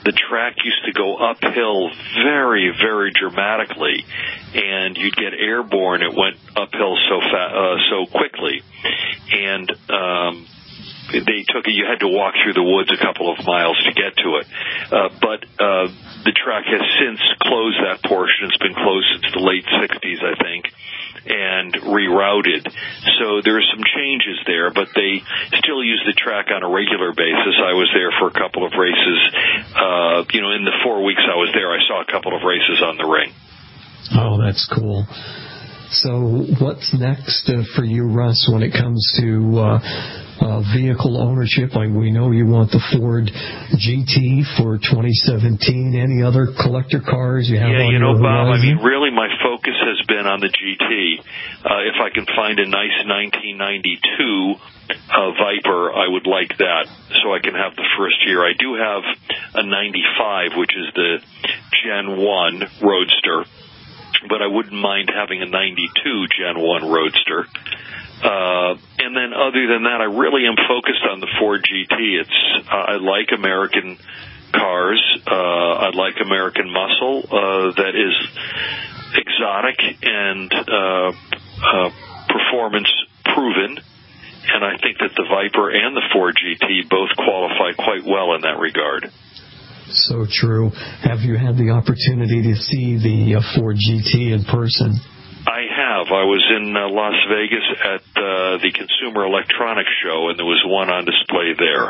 Speaker 4: the track used to go uphill very, very dramatically, and you'd get airborne. It went uphill so fa- uh, so quickly, and um, they took it. You had to walk through the woods a couple of miles to get to it. Uh, but uh, the track has since closed that portion. It's been closed since the late sixties, I think, and rerouted. So there are some changes there, but they still use the track on a regular basis. I was there for a couple of races. Uh, you know, in the four weeks I was there, I saw a couple of races on the ring.
Speaker 3: Oh, that's cool. So what's next uh, for you, Russ, when it comes to uh, uh, vehicle ownership? Like, we know you want the Ford G T for twenty seventeen. Any other collector cars you have
Speaker 4: yeah,
Speaker 3: on
Speaker 4: you know,
Speaker 3: your
Speaker 4: Bob,
Speaker 3: horizon?
Speaker 4: I mean, really my focus has been on the G T. Uh, if I can find a nice nineteen ninety-two uh, Viper, I would like that, so I can have the first year. I do have a ninety-five, which is the Gen one Roadster, but I wouldn't mind having a ninety-two Gen one Roadster. Uh, and then other than that, I really am focused on the Ford G T. It's, uh, I like American cars. Uh, I like American muscle, uh, that is exotic and, uh, uh, performance proven. And I think that the Viper and the Ford G T both qualify quite well in that regard.
Speaker 3: So true. Have you had the opportunity to see the uh, Ford G T in person?
Speaker 4: I have. I was in uh, Las Vegas at uh, the Consumer Electronics Show, and there was one on display there.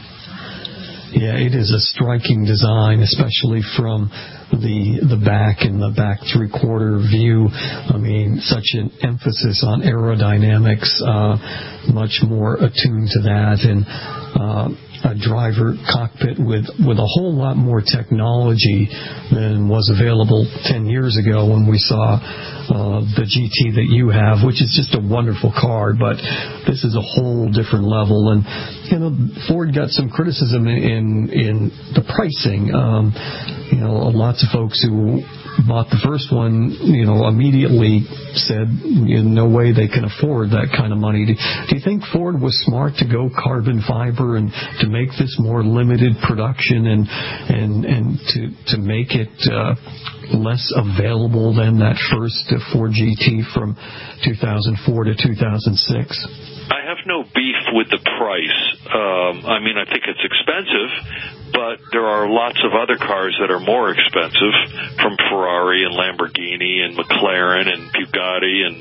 Speaker 3: Yeah, it is a striking design, especially from the the back and the back three-quarter view. I mean, such an emphasis on aerodynamics, uh, much more attuned to that, and uh, a driver cockpit with, with a whole lot more technology than was available ten years ago when we saw uh, the G T that you have, which is just a wonderful car, but this is a whole different level. And, you know, Ford got some criticism in, in the pricing. Um, you know, lots of folks who bought the first one, you know, immediately said, in no way they can afford that kind of money. Do, do you think Ford was smart to go carbon fiber and to make this more limited production and and and to to make it uh, less available than that first uh, Ford G T from two thousand four to two thousand six?
Speaker 4: I have no beef with the price. Um, I mean, I think it's expensive, but there are lots of other cars that are more expensive, from Ferrari and Lamborghini and McLaren and Bugatti and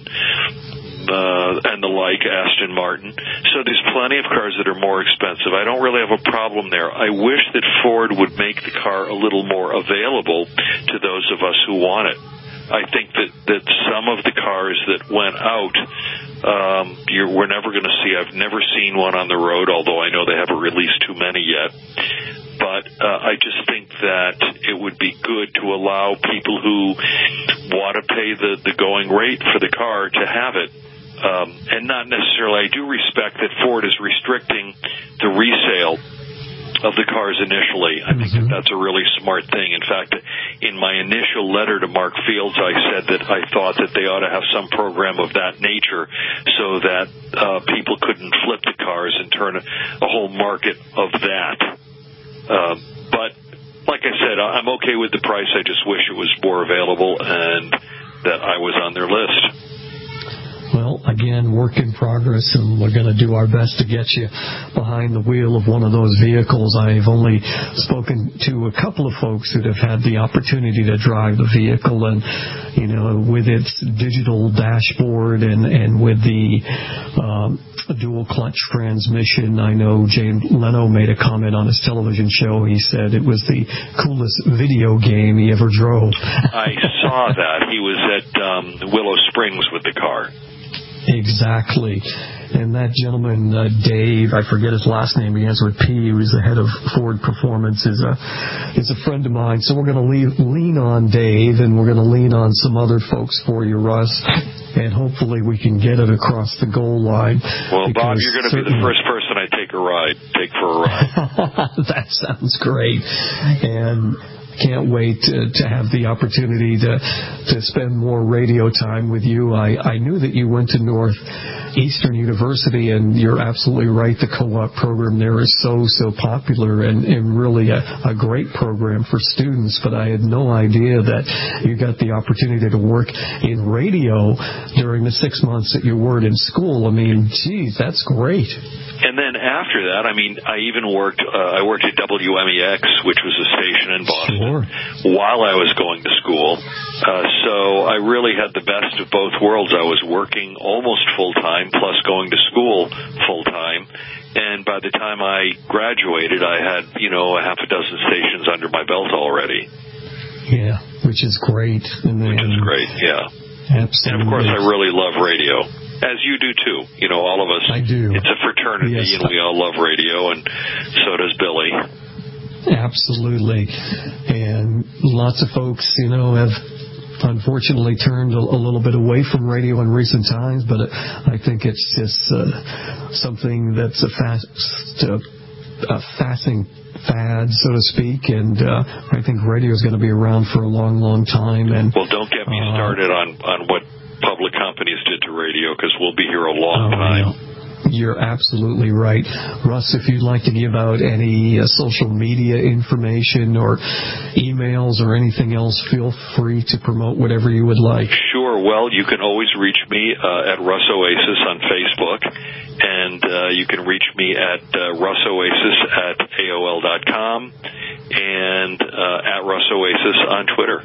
Speaker 4: uh, and the like, Aston Martin. So there's plenty of cars that are more expensive. I don't really have a problem there. I wish that Ford would make the car a little more available to those of us who want it. I think that, that some of the cars that went out, um, you're, we're never going to see. I've never seen one on the road, although I know they haven't released too many yet. But uh, I just think that it would be good to allow people who want to pay the, the going rate for the car to have it. Um, and not necessarily, I do respect that Ford is restricting the resale of the cars initially. I think that that's a really smart thing. In fact, in my initial letter to Mark Fields, I said that I thought that they ought to have some program of that nature so that uh, people couldn't flip the cars and turn a, a whole market of that. Uh, but like I said, I'm okay with the price. I just wish it was more available and that I was on their list.
Speaker 3: Well, again, work in progress, and we're going to do our best to get you behind the wheel of one of those vehicles. I've only spoken to a couple of folks that have had the opportunity to drive the vehicle, and, you know, with its digital dashboard and, and with the um, dual clutch transmission, I know Jay Leno made a comment on his television show. He said it was the coolest video game he ever drove.
Speaker 4: I saw that. He was at um, Willow Springs with the car.
Speaker 3: Exactly. And that gentleman, uh, Dave, I forget his last name, he ends with P, who's the head of Ford Performance, is a is a friend of mine. So we're going to lean on Dave, and we're going to lean on some other folks for you, Russ, and hopefully we can get it across the goal line.
Speaker 4: Well, Bob, you're going to be the first person I take a ride, take for a ride.
Speaker 3: That sounds great. And can't wait to, to have the opportunity to to spend more radio time with you. I, I knew that you went to Northeastern University, and you're absolutely right. The co-op program there is so, so popular and, and really a, a great program for students, but I had no idea that you got the opportunity to work in radio during the six months that you weren't in school. I mean, geez, that's great.
Speaker 4: And then after that, I mean, I even worked, uh, I worked at W M E X, which was a station in Boston, sure. while I was going to school. Uh, so I really had the best of both worlds. I was working almost full-time, plus going to school full-time. And by the time I graduated, I had, you know, a half a dozen stations under my belt already.
Speaker 3: Yeah, which is great. And then,
Speaker 4: which is great, yeah.
Speaker 3: Absolutely.
Speaker 4: And, of course, I really love radio. As you do, too. You know, all of us.
Speaker 3: I do.
Speaker 4: It's a fraternity, yes. and we all love radio, and so does Billy.
Speaker 3: Absolutely. And lots of folks, you know, have unfortunately turned a, a little bit away from radio in recent times, but I think it's just uh, something that's a fast, uh, a fasting fad, so to speak, and uh, I think radio is going to be around for a long, long time. And
Speaker 4: well, don't get me uh, started on, on what public companies did to radio, because we'll be here a long
Speaker 3: oh,
Speaker 4: time.
Speaker 3: You're absolutely right. Russ, if you'd like to give out any uh, social media information or emails or anything else, feel free to promote whatever you would like.
Speaker 4: Sure. Well, you can always reach me uh, at Russ Oasis on Facebook, and uh, you can reach me at uh, Russ Oasis at A O L dot com and uh, at Russ Oasis on Twitter.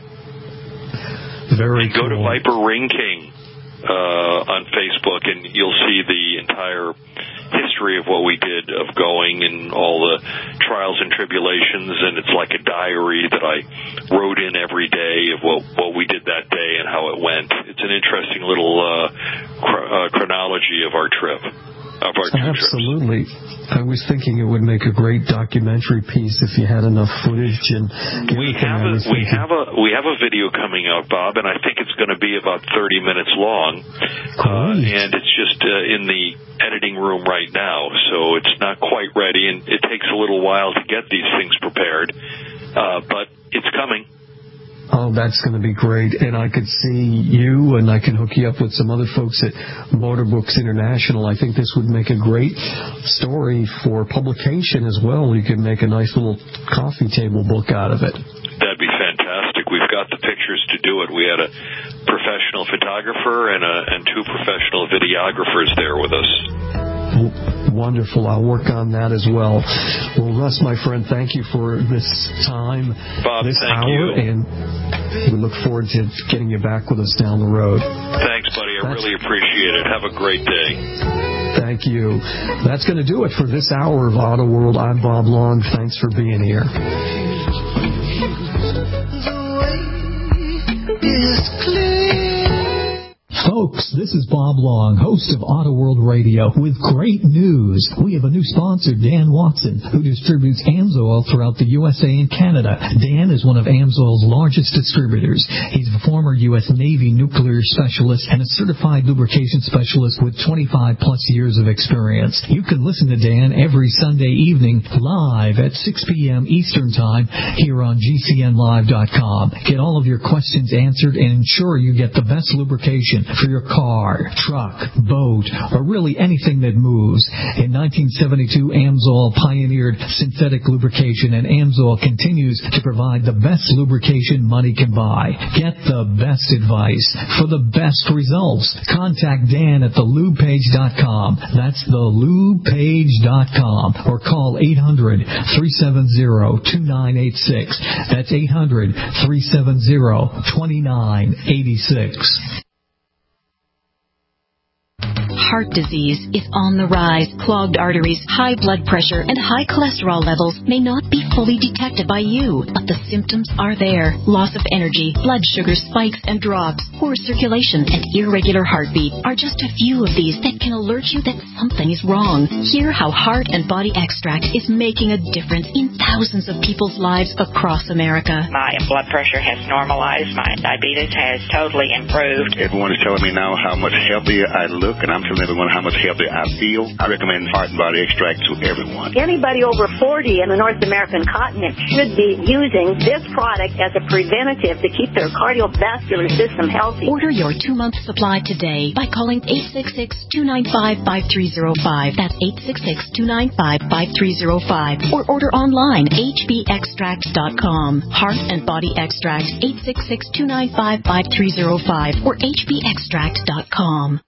Speaker 3: Very
Speaker 4: and go
Speaker 3: cool.
Speaker 4: to Viper Ring King uh, on Facebook, and you'll see the entire history of what we did of going and all the trials and tribulations, and it's like a diary that I wrote in every day of what, what we did that day and how it went. It's an interesting little uh, chro- uh, chronology of our trip. Of our two
Speaker 3: Absolutely.
Speaker 4: trips.
Speaker 3: I was thinking it would make a great documentary piece if you had enough footage. And
Speaker 4: we have a we have a we have a video coming out, Bob, and I think it's going to be about thirty minutes long, uh, and it's just uh, in the editing room right now, so it's not quite ready, and it takes a little while to get these things prepared, uh, but it's coming.
Speaker 3: Oh, that's going to be great. And I could see you, and I can hook you up with some other folks at Motor Books International. I think this would make a great story for publication as well. You could make a nice little coffee table book out of it.
Speaker 4: That'd be fantastic. We've got the pictures to do it. We had a professional photographer and, a, and two professional videographers there with us.
Speaker 3: Wonderful. I'll work on that as well. Well, Russ, my friend, thank you for this time,
Speaker 4: Bob,
Speaker 3: this
Speaker 4: thank
Speaker 3: hour,
Speaker 4: you.
Speaker 3: and we look forward to getting you back with us down the road.
Speaker 4: Thanks, buddy. I
Speaker 3: That's,
Speaker 4: really appreciate it. Have a great day.
Speaker 3: Thank you. That's going to do it for this hour of Auto World. I'm Bob Long. Thanks for being here.
Speaker 22: Folks, this is Bob Long, host of Auto World Radio, with great news. We have a new sponsor, Dan Watson, who distributes AMSOIL throughout the U S A and Canada. Dan is one of AMSOIL's largest distributors. He's a former U S Navy nuclear specialist and a certified lubrication specialist with twenty-five plus years of experience. You can listen to Dan every Sunday evening live at six p.m. Eastern Time here on G C N live dot com. Get all of your questions answered and ensure you get the best lubrication for your car, truck, boat, or really anything that moves. In nineteen seventy-two, AMSOIL pioneered synthetic lubrication, and AMSOIL continues to provide the best lubrication money can buy. Get the best advice for the best results. Contact Dan at the lube page dot com. That's the lube page dot com. Or call eight hundred, three seven zero, two nine eight six. That's eight hundred, three seven zero, two nine eight six.
Speaker 14: Heart disease is on the rise. Clogged arteries, high blood pressure, and high cholesterol levels may not be fully detected by you, but the symptoms are there. Loss of energy, blood sugar spikes and drops, poor circulation, and irregular heartbeat are just a few of these that can alert you that something is wrong. Hear how Heart and Body Extract is making a difference in thousands of people's lives across America.
Speaker 15: My blood pressure has normalized. My diabetes has totally improved.
Speaker 16: Everyone is telling me now how much healthier I look, and I'm feeling
Speaker 15: telling everyone how much healthier I feel, I recommend Heart and Body Extract to everyone.
Speaker 12: Anybody over forty in the North American continent should be using this product as a preventative to keep their cardiovascular system healthy.
Speaker 16: Order your two-month supply today by calling eight six six, two nine five, five three zero five. That's eight six six, two nine five, five three zero five. Or order online, h b extract dot com. Heart and Body Extract, eight six six, two nine five, five three zero five or h b extract dot com.